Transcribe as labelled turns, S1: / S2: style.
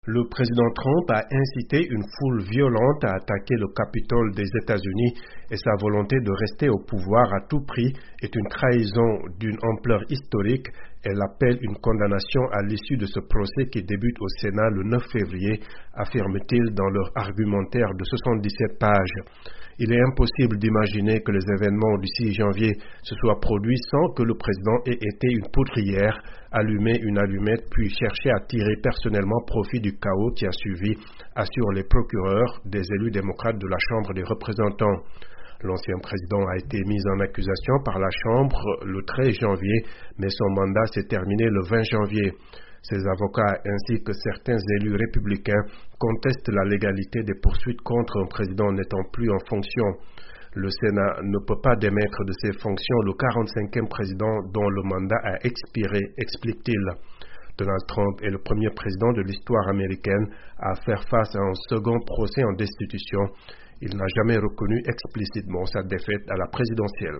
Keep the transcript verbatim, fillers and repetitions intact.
S1: Le président Trump a incité une foule violente à attaquer le Capitole des États-Unis et sa volonté de rester au pouvoir à tout prix est une trahison d'une ampleur historique. Elle appelle une condamnation à l'issue de ce procès qui débute au Sénat le neuf février, affirme-t-il dans leur argumentaire de soixante-dix-sept pages. Il est impossible d'imaginer que les événements du six janvier se soient produits sans que le président ait été une poudrière, allumé une allumette puis cherché à tirer personnellement profit du chaos qui a suivi, assurent les procureurs des élus démocrates de la Chambre des représentants. L'ancien président a été mis en accusation par la Chambre le treize janvier, mais son mandat s'est terminé le vingt janvier. Ses avocats ainsi que certains élus républicains contestent la légalité des poursuites contre un président n'étant plus en fonction. Le Sénat ne peut pas démettre de ses fonctions le quarante-cinquième président dont le mandat a expiré, explique-t-il. Donald Trump est le premier président de l'histoire américaine à faire face à un second procès en destitution. Il n'a jamais reconnu explicitement sa défaite à la présidentielle.